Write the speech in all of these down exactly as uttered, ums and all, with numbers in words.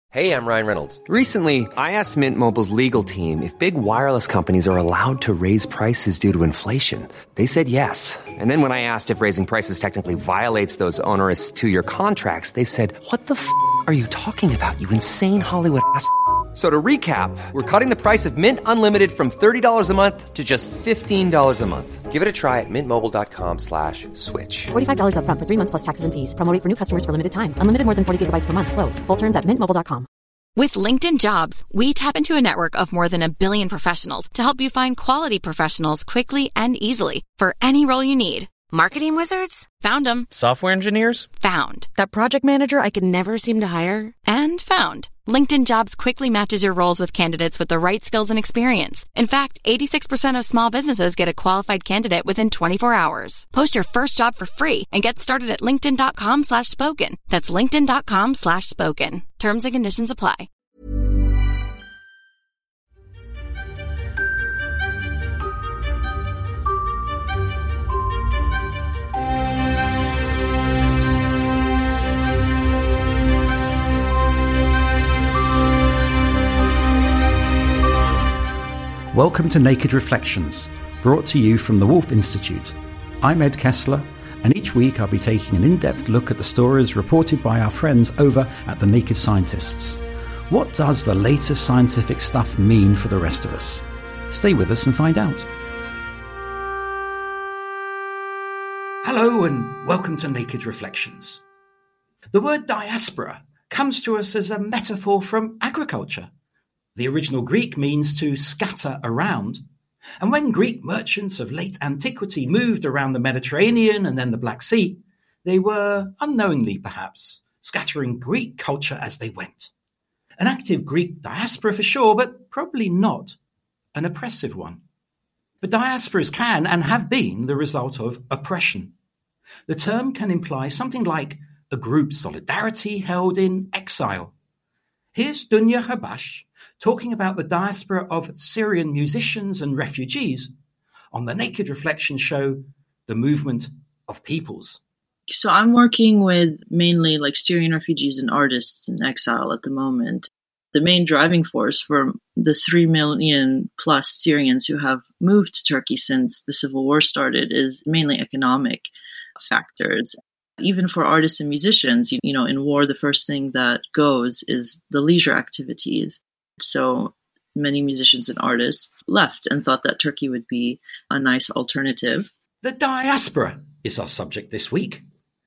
Hey, I'm Ryan Reynolds. Recently, I asked Mint Mobile's legal team if big wireless companies are allowed to raise prices due to inflation. They said yes. And then when I asked if raising prices technically violates those onerous two-year contracts, they said, what the f*** are you talking about, you insane Hollywood ass f- So to recap, we're cutting the price of Mint Unlimited from thirty dollars a month to just fifteen dollars a month. Give it a try at mintmobile.com slash switch. forty-five dollars up front for three months plus taxes and fees. Promo rate for new customers for limited time. Unlimited more than forty gigabytes per month. Slows full terms at mint mobile dot com. With LinkedIn Jobs, we tap into a network of more than a billion professionals to help you find quality professionals quickly and easily for any role you need. Marketing wizards? Found them. Software engineers? Found. That project manager I could never seem to hire? And found. LinkedIn Jobs quickly matches your roles with candidates with the right skills and experience. In fact, eighty-six percent of small businesses get a qualified candidate within twenty-four hours. Post your first job for free and get started at linkedin.com slash spoken. That's linkedin.com slash spoken. Terms and conditions apply. Welcome to Naked Reflections, brought to you from the Wolf Institute. I'm Ed Kessler, and each week I'll be taking an in-depth look at the stories reported by our friends over at The Naked Scientists. What does the latest scientific stuff mean for the rest of us? Stay with us and find out. Hello and welcome to Naked Reflections. The word diaspora comes to us as a metaphor from agriculture. The original Greek means to scatter around. And when Greek merchants of late antiquity moved around the Mediterranean and then the Black Sea, they were, unknowingly perhaps, scattering Greek culture as they went. An active Greek diaspora for sure, but probably not an oppressive one. But diasporas can and have been the result of oppression. The term can imply something like a group solidarity held in exile. Here's Dunya Habash talking about the diaspora of Syrian musicians and refugees on the Naked Reflection show, The Movement of Peoples. So I'm working with mainly like Syrian refugees and artists in exile at the moment. The main driving force for the three million plus Syrians who have moved to Turkey since the civil war started is mainly economic factors. Even for artists and musicians, you know, in war, the first thing that goes is the leisure activities. So many musicians and artists left and thought that Turkey would be a nice alternative. The diaspora is our subject this week.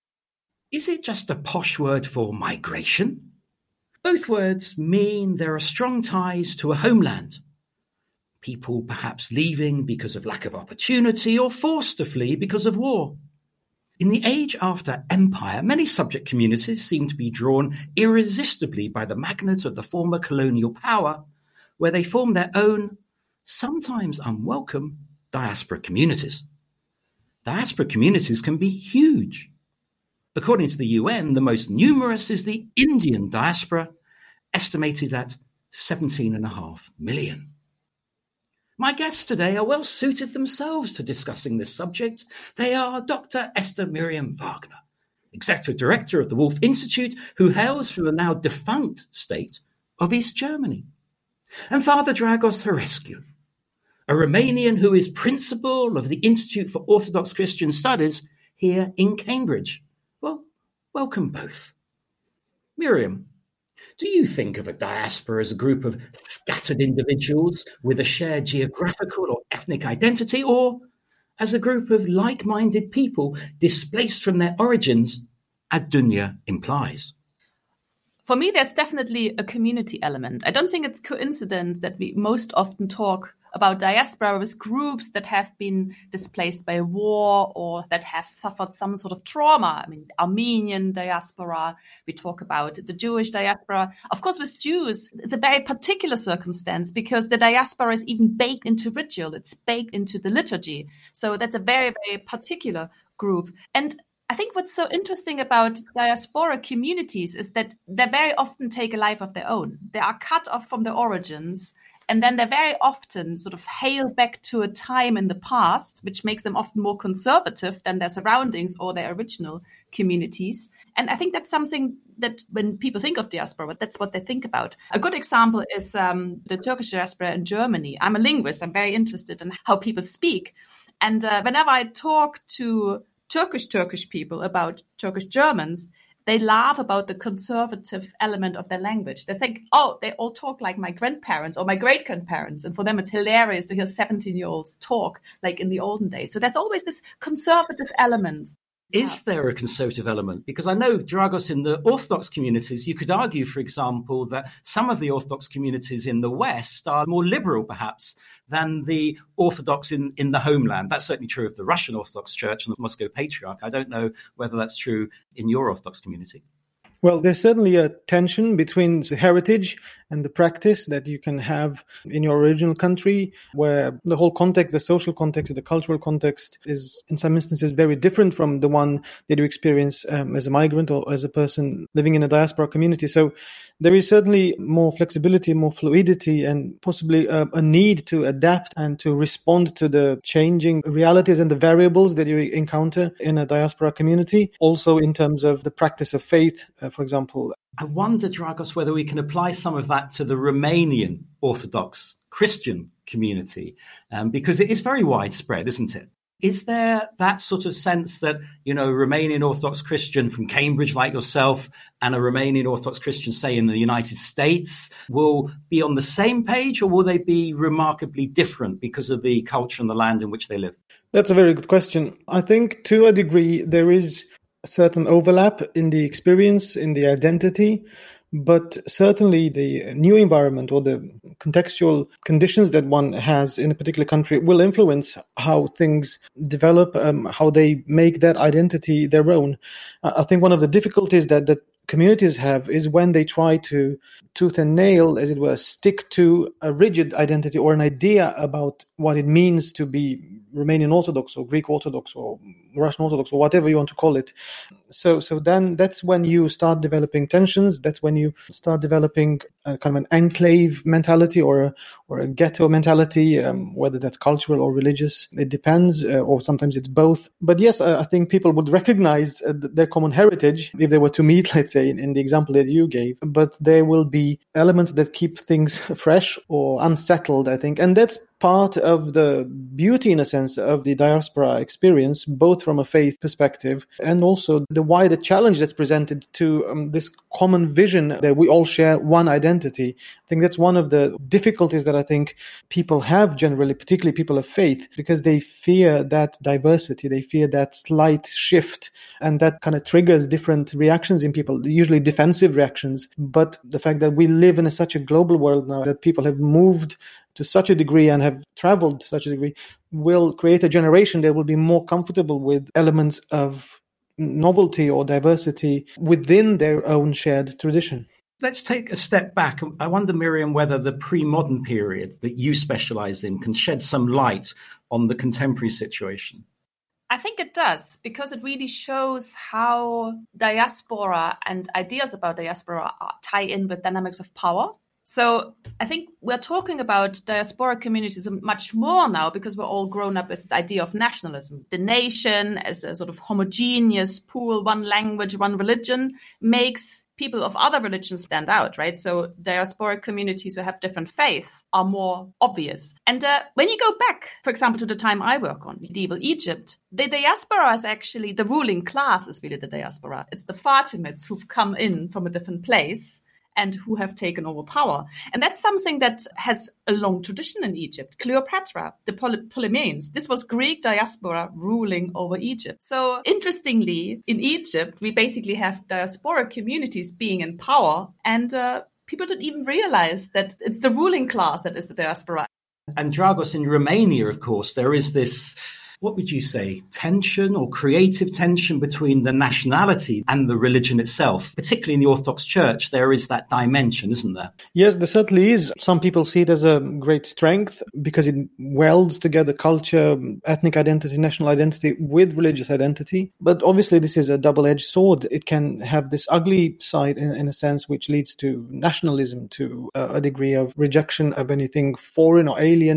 Is it just a posh word for migration? Both words mean there are strong ties to a homeland. People perhaps leaving because of lack of opportunity or forced to flee because of war. In the age after empire, many subject communities seem to be drawn irresistibly by the magnet of the former colonial power, where they form their own, sometimes unwelcome, diaspora communities. Diaspora communities can be huge. According to the U N, the most numerous is the Indian diaspora, estimated at seventeen and a half million. My guests today are well suited themselves to discussing this subject. They are Doctor Esther Miriam Wagner, Executive Director of the Wolf Institute, who hails from the now defunct state of East Germany, and Father Dragos Harescu, a Romanian who is principal of the Institute for Orthodox Christian Studies here in Cambridge. Well, welcome both. Miriam, do you think of a diaspora as a group of scattered individuals with a shared geographical or ethnic identity, or as a group of like-minded people displaced from their origins, as Dunya implies? For me, there's definitely a community element. I don't think it's coincidence that we most often talk about diaspora with groups that have been displaced by war or that have suffered some sort of trauma. I mean, Armenian diaspora, we talk about the Jewish diaspora. Of course, with Jews, it's a very particular circumstance because the diaspora is even baked into ritual. It's baked into the liturgy. So that's a very, very particular group. And I think what's so interesting about diaspora communities is that they very often take a life of their own. They are cut off from their origins. And then they very often sort of hail back to a time in the past, which makes them often more conservative than their surroundings or their original communities. And I think that's something that when people think of diaspora, that's what they think about. A good example is um, the Turkish diaspora in Germany. I'm a linguist. I'm very interested in how people speak. And uh, whenever I talk to Turkish Turkish people about Turkish Germans, they laugh about the conservative element of their language. They think, oh, they all talk like my grandparents or my great-grandparents. And for them, it's hilarious to hear seventeen-year-olds talk like in the olden days. So there's always this conservative element. Is there a conservative element? Because I know, Dragos, in the Orthodox communities, you could argue, for example, that some of the Orthodox communities in the West are more liberal, perhaps, than the Orthodox in, in the homeland. That's certainly true of the Russian Orthodox Church and the Moscow Patriarch. I don't know whether that's true in your Orthodox community. Well, there's certainly a tension between the heritage and the practice that you can have in your original country, where the whole context, the social context, the cultural context is in some instances very different from the one that you experience um, as a migrant or as a person living in a diaspora community. So there is certainly more flexibility, more fluidity, and possibly a, a need to adapt and to respond to the changing realities and the variables that you encounter in a diaspora community. Also in terms of the practice of faith, uh, for example. I wonder, Dragos, whether we can apply some of that to the Romanian Orthodox Christian community, um, because it is very widespread, isn't it? Is there that sort of sense that, you know, Romanian Orthodox Christian from Cambridge like yourself and a Romanian Orthodox Christian, say, in the United States will be on the same page, or will they be remarkably different because of the culture and the land in which they live? That's a very good question. I think to a degree there is a certain overlap in the experience, in the identity, but certainly the new environment or the contextual conditions that one has in a particular country will influence how things develop, um, how they make that identity their own. I think one of the difficulties that, that communities have is when they try to tooth and nail, as it were, stick to a rigid identity or an idea about what it means to be Romanian Orthodox or Greek Orthodox or Russian Orthodox or whatever you want to call it. So so then that's when you start developing tensions. That's when you start developing a kind of an enclave mentality or a, or a ghetto mentality, um, whether that's cultural or religious. It depends, uh, or sometimes it's both. But yes, I, I think people would recognize uh, their common heritage if they were to meet, let's say, in, in the example that you gave. But there will be elements that keep things fresh or unsettled, I think. And that's part of the beauty, in a sense, of the diaspora experience, both from a faith perspective and also the wider challenge that's presented to um, this common vision that we all share one identity. I think that's one of the difficulties that I think people have generally, particularly people of faith, because they fear that diversity, they fear that slight shift, and that kind of triggers different reactions in people, usually defensive reactions. But the fact that we live in a, such a global world now, that people have moved to such a degree and have traveled to such a degree, will create a generation that will be more comfortable with elements of novelty or diversity within their own shared tradition. Let's take a step back. I wonder, Miriam, whether the pre-modern period that you specialize in can shed some light on the contemporary situation. I think it does, because it really shows how diaspora and ideas about diaspora tie in with dynamics of power. So I think we're talking about diaspora communities much more now because we're all grown up with this idea of nationalism. The nation as a sort of homogeneous pool, one language, one religion, makes people of other religions stand out, right? So diaspora communities who have different faiths are more obvious. And uh, when you go back, for example, to the time I work on, medieval Egypt, the diaspora is actually, the ruling class is really the diaspora. It's the Fatimids who've come in from a different place and who have taken over power. And that's something that has a long tradition in Egypt. Cleopatra, the Ptole- Ptolemies, this was Greek diaspora ruling over Egypt. So interestingly, in Egypt, we basically have diaspora communities being in power, and uh, people don't even realize that it's the ruling class that is the diaspora. And Dragos, in Romania, of course, there is this, what would you say, tension or creative tension between the nationality and the religion itself. Particularly in the Orthodox Church, there is that dimension, isn't there? Yes, there certainly is. Some people see it as a great strength because it welds together culture, ethnic identity, national identity with religious identity. But obviously this is a double-edged sword. It can have this ugly side in, in a sense which leads to nationalism, to a degree of rejection of anything foreign or alien,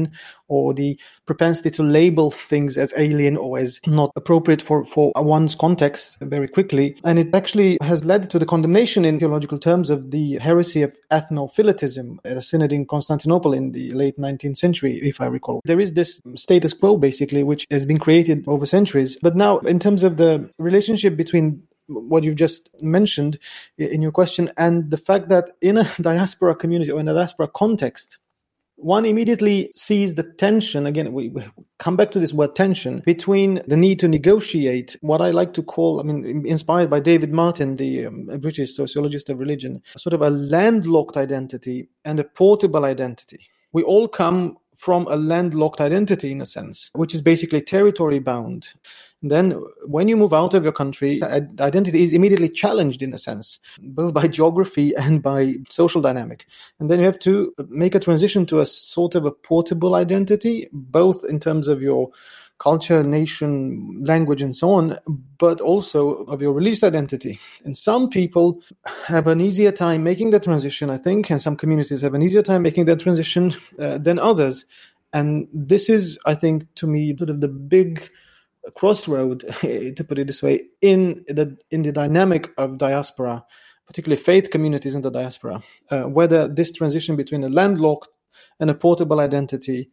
or the propensity to label things as alien or as not appropriate for, for one's context very quickly. And it actually has led to the condemnation in theological terms of the heresy of ethnophilitism at a synod in Constantinople in the late nineteenth century, if I recall. There is this status quo, basically, which has been created over centuries. But now, in terms of the relationship between what you've just mentioned in your question and the fact that in a diaspora community or in a diaspora context, one immediately sees the tension, again, we, we come back to this word tension, between the need to negotiate what I like to call, I mean, inspired by David Martin, the um, British sociologist of religion, sort of a landlocked identity and a portable identity. We all come from a landlocked identity, in a sense, which is basically territory bound. And then when you move out of your country, identity is immediately challenged, in a sense, both by geography and by social dynamic. And then you have to make a transition to a sort of a portable identity, both in terms of your culture, nation, language, and so on, but also of your religious identity. And some people have an easier time making that transition, I think, and some communities have an easier time making that transition uh, than others. And this is, I think, to me, sort of the big crossroad, to put it this way, in the in the dynamic of diaspora, particularly faith communities in the diaspora, uh, whether this transition between a landlocked and a portable identity,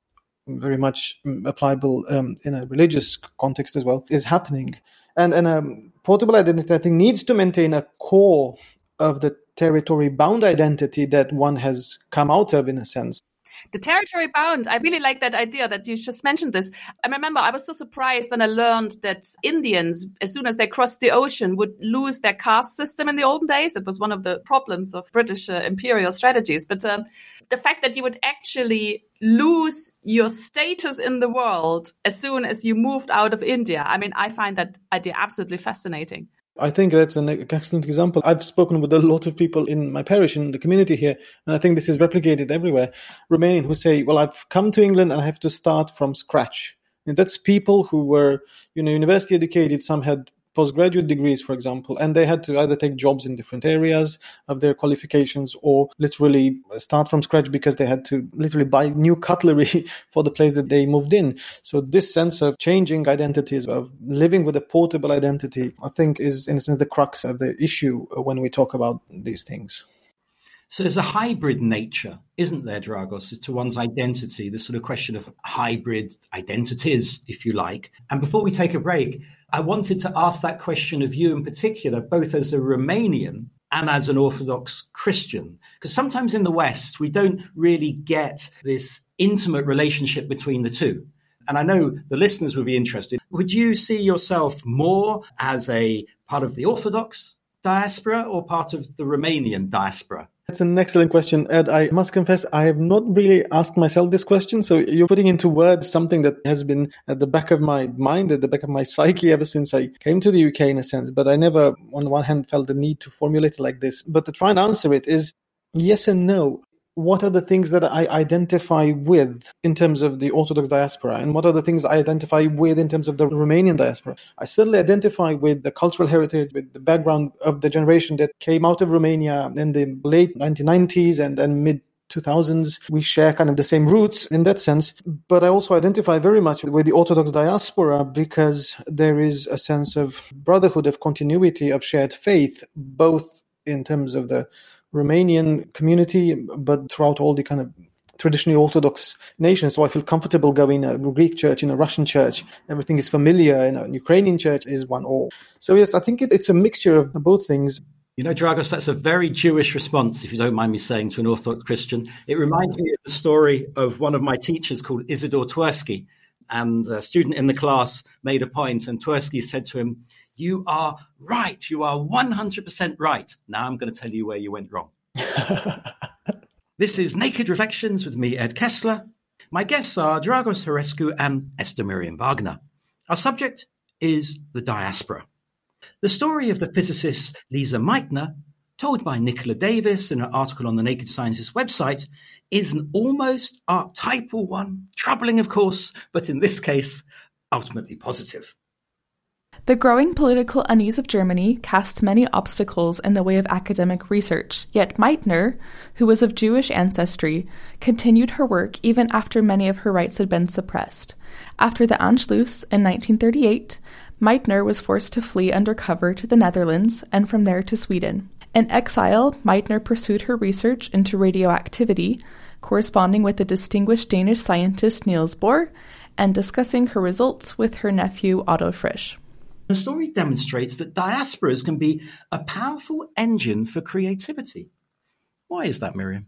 very much applicable um, in a religious context as well, is happening. And, and a portable identity, I think, needs to maintain a core of the territory-bound identity that one has come out of, in a sense. The territory bound, I really like that idea that you just mentioned this. I remember I was so surprised when I learned that Indians, as soon as they crossed the ocean, would lose their caste system in the olden days. It was one of the problems of British uh, imperial strategies. But um, the fact that you would actually lose your status in the world as soon as you moved out of India, I mean, I find that idea absolutely fascinating. I think that's an excellent example. I've spoken with a lot of people in my parish, in the community here, and I think this is replicated everywhere. Romanian who say, well, I've come to England and I have to start from scratch. And that's people who were, you know, university educated. Some had postgraduate degrees, for example, and they had to either take jobs in different areas of their qualifications or literally start from scratch because they had to literally buy new cutlery for the place that they moved in. So this sense of changing identities, of living with a portable identity, I think is, in a sense, the crux of the issue when we talk about these things. So there's a hybrid nature, isn't there, Dragos, to one's identity, this sort of question of hybrid identities, if you like. And before we take a break, I wanted to ask that question of you in particular, both as a Romanian and as an Orthodox Christian. Because sometimes in the West, we don't really get this intimate relationship between the two. And I know the listeners would be interested. Would you see yourself more as a part of the Orthodox diaspora or part of the Romanian diaspora? That's an excellent question, Ed. I must confess, I have not really asked myself this question. So you're putting into words something that has been at the back of my mind, at the back of my psyche ever since I came to the U K, in a sense. But I never, on one hand, felt the need to formulate it like this. But to try and answer it is yes and no. What are the things that I identify with in terms of the Orthodox diaspora? And what are the things I identify with in terms of the Romanian diaspora? I certainly identify with the cultural heritage, with the background of the generation that came out of Romania in the late nineteen nineties and, and mid two thousands. We share kind of the same roots in that sense. But I also identify very much with the Orthodox diaspora because there is a sense of brotherhood, of continuity, of shared faith, both in terms of the Romanian community, but throughout all the kind of traditionally Orthodox nations. So I feel comfortable going in a Greek church, in a Russian church. Everything is familiar. In a Ukrainian church is one all. So yes, I think it, it's a mixture of both things. You know, Dragos, that's a very Jewish response, if you don't mind me saying, to an Orthodox Christian. It reminds me of the story of one of my teachers called Isidore Twersky. And a student in the class made a point, and Twersky said to him, "You are right. You are one hundred percent right. Now I'm going to tell you where you went wrong." This is Naked Reflections with me, Ed Kessler. My guests are Dragos Harescu and Esther Miriam Wagner. Our subject is the diaspora. The story of the physicist Lisa Meitner, told by Nicola Davis in an article on the Naked Scientist website, is an almost archetypal one, troubling, of course, but in this case, ultimately positive. The growing political unease of Germany cast many obstacles in the way of academic research, yet Meitner, who was of Jewish ancestry, continued her work even after many of her rights had been suppressed. After the Anschluss in nineteen thirty-eight, Meitner was forced to flee under cover to the Netherlands and from there to Sweden. In exile, Meitner pursued her research into radioactivity, corresponding with the distinguished Danish scientist Niels Bohr, and discussing her results with her nephew Otto Frisch. The story demonstrates that diasporas can be a powerful engine for creativity. Why is that, Miriam?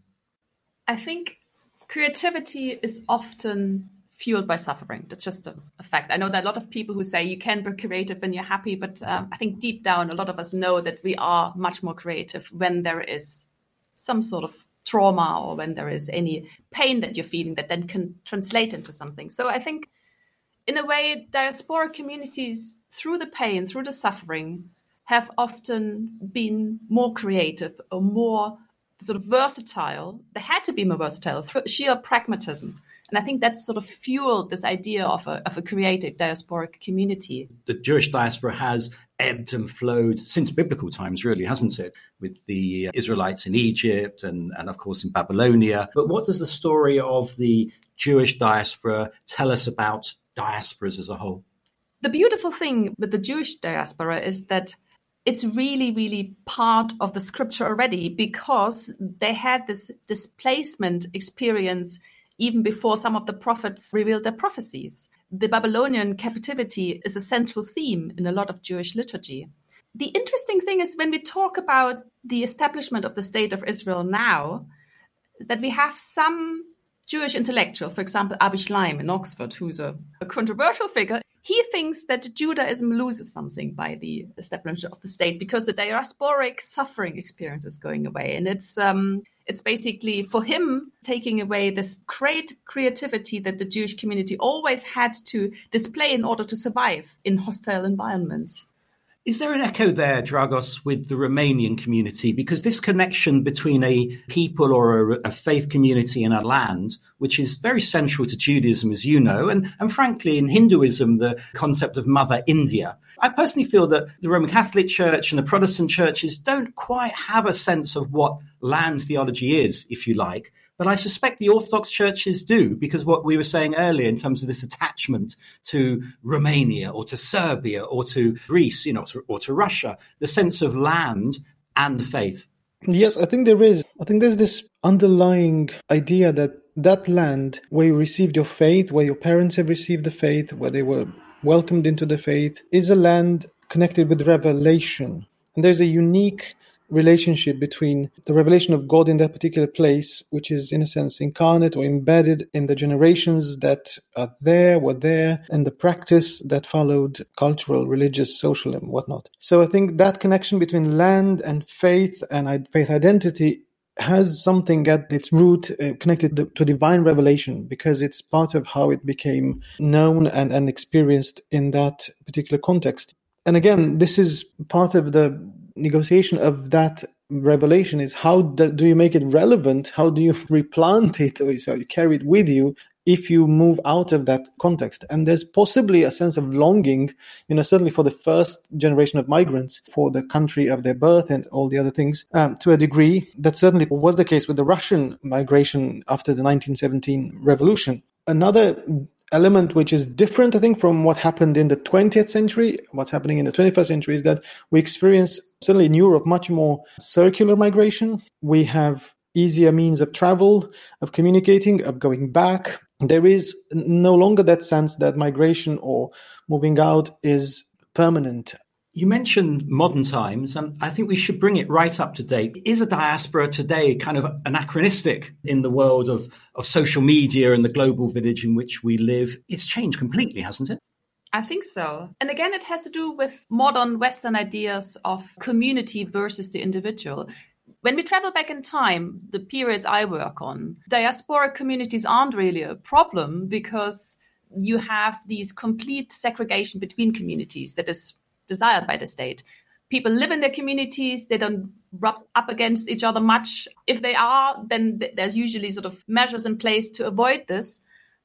I think creativity is often fueled by suffering. That's just a, a fact. I know that a lot of people who say you can be creative when you're happy, but um, I think deep down, a lot of us know that we are much more creative when there is some sort of trauma or when there is any pain that you're feeling that then can translate into something. So I think in a way, diaspora communities, through the pain, through the suffering, have often been more creative or more sort of versatile. They had to be more versatile through sheer pragmatism. And I think that's sort of fueled this idea of a, of a creative diasporic community. The Jewish diaspora has ebbed and flowed since biblical times, really, hasn't it? With the Israelites in Egypt and, and of course, in Babylonia. But what does the story of the Jewish diaspora tell us about diasporas as a whole? The beautiful thing with the Jewish diaspora is that it's really, really part of the scripture already, because they had this displacement experience even before some of the prophets revealed their prophecies. The Babylonian captivity is a central theme in a lot of Jewish liturgy. The interesting thing is when we talk about the establishment of the State of Israel now, is that we have some Jewish intellectual, for example, Avi Schleim in Oxford, who's a, a controversial figure. He thinks that Judaism loses something by the establishment of the state because the diasporic suffering experience is going away. And it's um, it's basically, for him, taking away this great creativity that the Jewish community always had to display in order to survive in hostile environments. Is there an echo there, Dragos, with the Romanian community? Because this connection between a people or a, a faith community and a land, which is very central to Judaism, as you know, and, and frankly, in Hinduism, the concept of Mother India. I personally feel that the Roman Catholic Church and the Protestant churches don't quite have a sense of what land theology is, if you like. But I suspect the Orthodox churches do, because what we were saying earlier in terms of this attachment to Romania or to Serbia or to Greece, you know, to, or to Russia, the sense of land and faith. Yes, I think there is. I think there's this underlying idea that that land where you received your faith, where your parents have received the faith, where they were welcomed into the faith, is a land connected with revelation. And there's a unique relationship between the revelation of God in that particular place, which is in a sense incarnate or embedded in the generations that are there, were there, and the practice that followed, cultural, religious, social, and whatnot. So I think that connection between land and faith and faith identity has something at its root uh, connected to divine revelation, because it's part of how it became known and, and experienced in that particular context. And again, this is part of the negotiation of that revelation, is how do, do you make it relevant? How do you replant it, or so you carry it with you if you move out of that context? And there's possibly a sense of longing, you know, certainly for the first generation of migrants, for the country of their birth and all the other things, um, to a degree. That certainly was the case with the Russian migration after the nineteen seventeen revolution. Another element which is different, I think, from what happened in the twentieth century, what's happening in the twenty-first century, is that we experience, certainly in Europe, much more circular migration. We have easier means of travel, of communicating, of going back. There is no longer that sense that migration or moving out is permanent. You mentioned modern times, and I think we should bring it right up to date. Is a diaspora today kind of anachronistic in the world of, of social media and the global village in which we live? It's changed completely, hasn't it? I think so. And again, it has to do with modern Western ideas of community versus the individual. When we travel back in time, the periods I work on, diasporic communities aren't really a problem, because you have these complete segregation between communities that is desired by the state. People live in their communities. They don't rub up against each other much. If they are, then th- there's usually sort of measures in place to avoid this.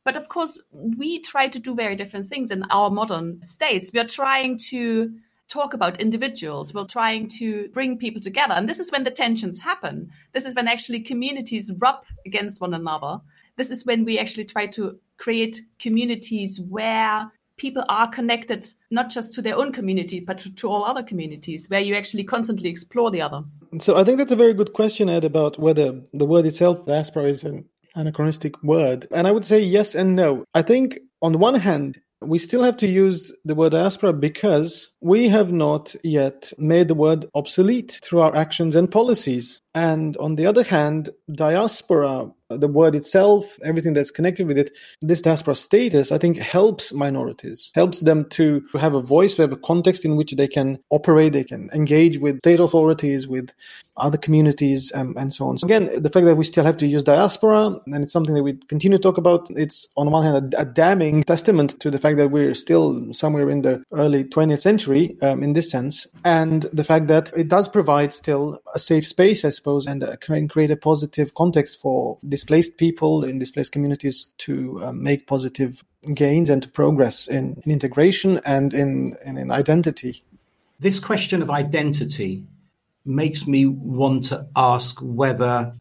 But of course, we try to do very different things in our modern states. We are trying to talk about individuals. We're trying to bring people together. And this is when the tensions happen. This is when actually communities rub against one another. This is when we actually try to create communities where people are connected, not just to their own community, but to, to all other communities, where you actually constantly explore the other. So I think that's a very good question, Ed, about whether the word itself, diaspora, is an anachronistic word. And I would say yes and no. I think on the one hand, we still have to use the word diaspora because we have not yet made the word obsolete through our actions and policies. And on the other hand, diaspora, the word itself, everything that's connected with it, this diaspora status, I think helps minorities, helps them to have a voice, to have a context in which they can operate, they can engage with state authorities, with other communities, um, and so on. So again, the fact that we still have to use diaspora, and it's something that we continue to talk about, it's on one hand a, a damning testament to the fact that we're still somewhere in the early twentieth century, um, in this sense, and the fact that it does provide still a safe space, I suppose, and uh, can create a positive context for displaced people in displaced communities to uh, make positive gains and to progress in, in integration and in, in, in identity. This question of identity makes me want to ask whether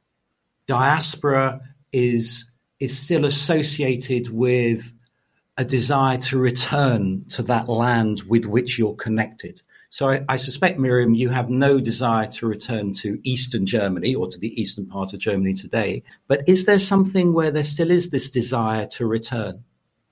diaspora is is still associated with a desire to return to that land with which you're connected. So I, I suspect, Miriam, you have no desire to return to Eastern Germany or to the eastern part of Germany today. But is there something where there still is this desire to return?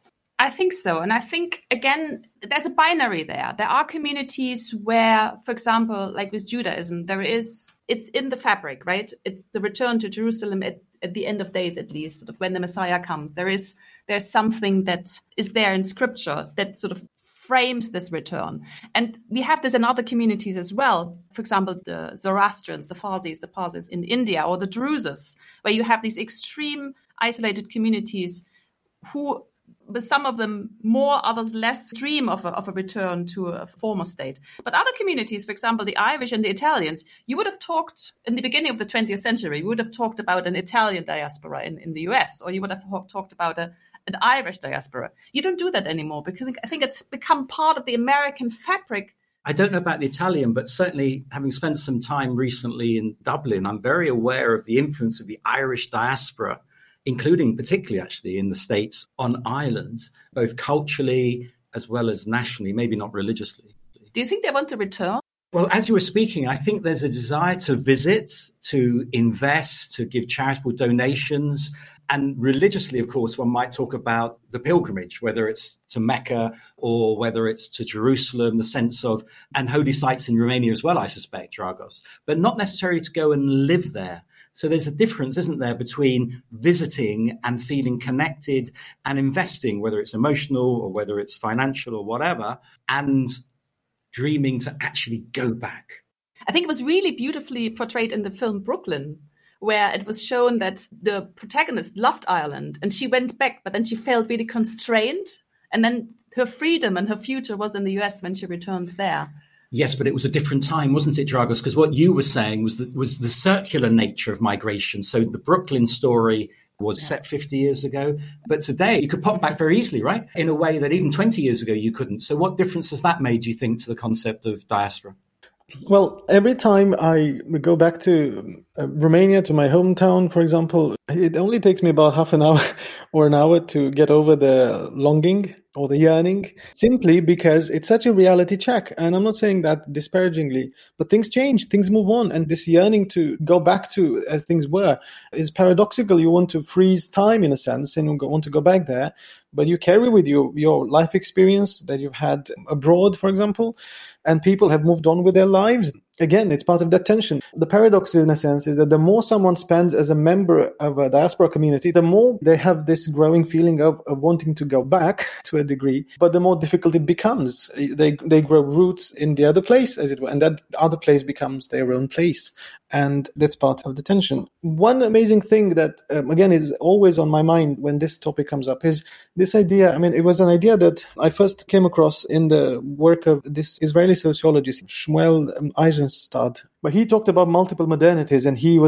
I think so. And I think, again, there's a binary there. There are communities where, for example, like with Judaism, there is, it's in the fabric, right? It's the return to Jerusalem at, at the end of days, at least, sort of when the Messiah comes. There is, there's something that is there in scripture that sort of frames this return. And we have this in other communities as well. For example, the Zoroastrians, the Parsis, the Parsis in India, or the Druses, where you have these extreme isolated communities who, with some of them more, others less, dream of a, of a return to a former state. But other communities, for example, the Irish and the Italians, you would have talked in the beginning of the twentieth century, you would have talked about an Italian diaspora in, in the U S, or you would have talked about a, an Irish diaspora. You don't do that anymore because I think it's become part of the American fabric. I don't know about the Italian, but certainly having spent some time recently in Dublin, I'm very aware of the influence of the Irish diaspora, including particularly actually in the States on Ireland, both culturally as well as nationally, maybe not religiously. Do you think they want to return? Well, as you were speaking, I think there's a desire to visit, to invest, to give charitable donations. And religiously, of course, one might talk about the pilgrimage, whether it's to Mecca or whether it's to Jerusalem, the sense of, and holy sites in Romania as well, I suspect, Dragos, but not necessarily to go and live there. So there's a difference, isn't there, between visiting and feeling connected and investing, whether it's emotional or whether it's financial or whatever, and dreaming to actually go back. I think it was really beautifully portrayed in the film Brooklyn, where it was shown that the protagonist loved Ireland and she went back, but then she felt really constrained. And then her freedom and her future was in the U S when she returns there. Yes, but it was a different time, wasn't it, Dragos? Because what you were saying was that was the circular nature of migration. So the Brooklyn story was yeah. set fifty years ago. But today you could pop back very easily, right? In a way that even twenty years ago you couldn't. So what difference has that made, do you think, to the concept of diaspora? Well, every time I go back to uh, Romania, to my hometown, for example, it only takes me about half an hour or an hour to get over the longing or the yearning, simply because it's such a reality check. And I'm not saying that disparagingly, but things change, things move on. And this yearning to go back to as things were is paradoxical. You want to freeze time in a sense and you want to go back there, but you carry with you your life experience that you've had abroad, for example, and people have moved on with their lives. Again, it's part of that tension. The paradox, in a sense, is that the more someone spends as a member of a diaspora community, the more they have this growing feeling of, of wanting to go back to a degree, but the more difficult it becomes. They they grow roots in the other place, as it were, and that other place becomes their own place. And that's part of the tension. One amazing thing that, um, again, is always on my mind when this topic comes up is this idea. I mean, it was an idea that I first came across in the work of this Israeli sociologist, Shmuel Eisenstadt. But he talked about multiple modernities, and he was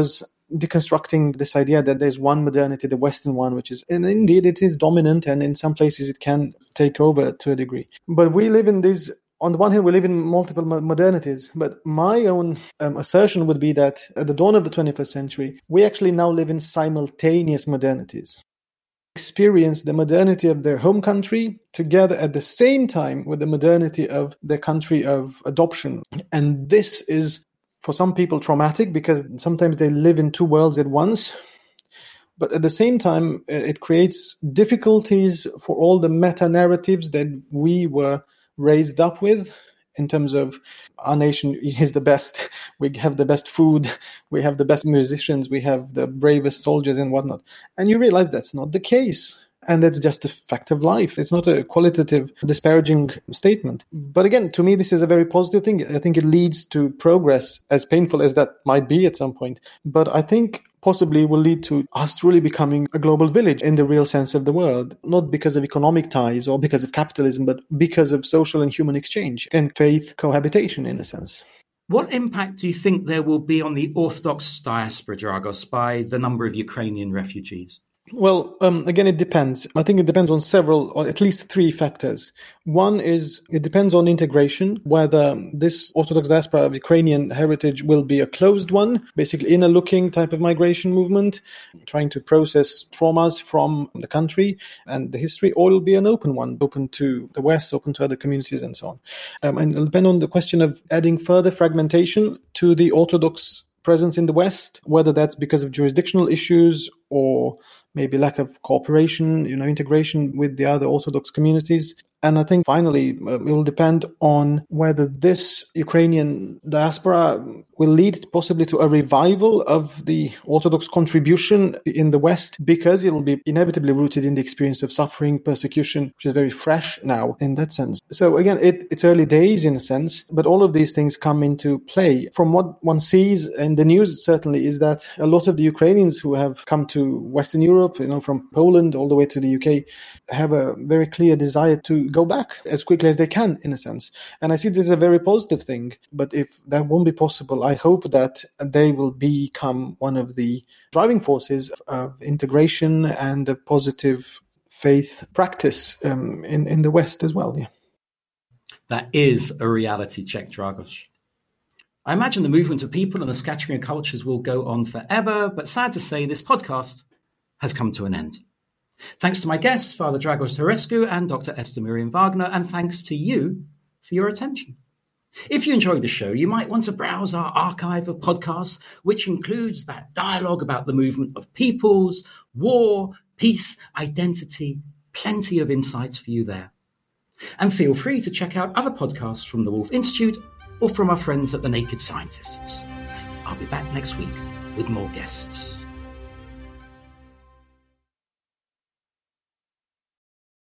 deconstructing this idea that there's one modernity, the Western one, which is, and indeed it is dominant, and in some places it can take over to a degree. But we live in these, on the one hand, we live in multiple modernities, but my own um, assertion would be that at the dawn of the twenty-first century, we actually now live in simultaneous modernities. Experience the modernity of their home country together at the same time with the modernity of their country of adoption. And this is, for some people, traumatic because sometimes they live in two worlds at once. But at the same time, it creates difficulties for all the meta-narratives that we were raised up with, in terms of our nation is the best, we have the best food, we have the best musicians, we have the bravest soldiers and whatnot. And you realize that's not the case. And that's just a fact of life. It's not a qualitative, disparaging statement. But again, to me, this is a very positive thing. I think it leads to progress, as painful as that might be at some point. But I think possibly will lead to us truly becoming a global village in the real sense of the word, not because of economic ties or because of capitalism, but because of social and human exchange and faith cohabitation in a sense. What impact do you think there will be on the Orthodox diaspora, Dragos, by the number of Ukrainian refugees? Well, um, again, it depends. I think it depends on several, or at least three factors. One is it depends on integration, whether this Orthodox diaspora of Ukrainian heritage will be a closed one, basically inner-looking type of migration movement, trying to process traumas from the country and the history, or it will be an open one, open to the West, open to other communities and so on. Um, and it'll depend on the question of adding further fragmentation to the Orthodox presence in the West, whether that's because of jurisdictional issues or maybe lack of cooperation, you know, integration with the other Orthodox communities. And I think finally, uh, it will depend on whether this Ukrainian diaspora will lead possibly to a revival of the Orthodox contribution in the West, because it will be inevitably rooted in the experience of suffering, persecution, which is very fresh now in that sense. So again, it, it's early days in a sense, but all of these things come into play. From what one sees in the news, certainly, is that a lot of the Ukrainians who have come to Western Europe, you know, from Poland all the way to the U K, have a very clear desire to go back as quickly as they can, in a sense. And I see this as a very positive thing. But if that won't be possible, I hope that they will become one of the driving forces of integration and of positive faith practice um, in, in the West as well. Yeah. That is a reality check, Dragos. I imagine the movement of people and the scattering of cultures will go on forever, but sad to say, this podcast has come to an end. Thanks to my guests, Father Dragos Tărescu and Doctor Esther Miriam Wagner, and thanks to you for your attention. If you enjoyed the show, you might want to browse our archive of podcasts, which includes that dialogue about the movement of peoples, war, peace, identity, plenty of insights for you there. And feel free to check out other podcasts from the Woolf Institute or from our friends at the Naked Scientists. I'll be back next week with more guests.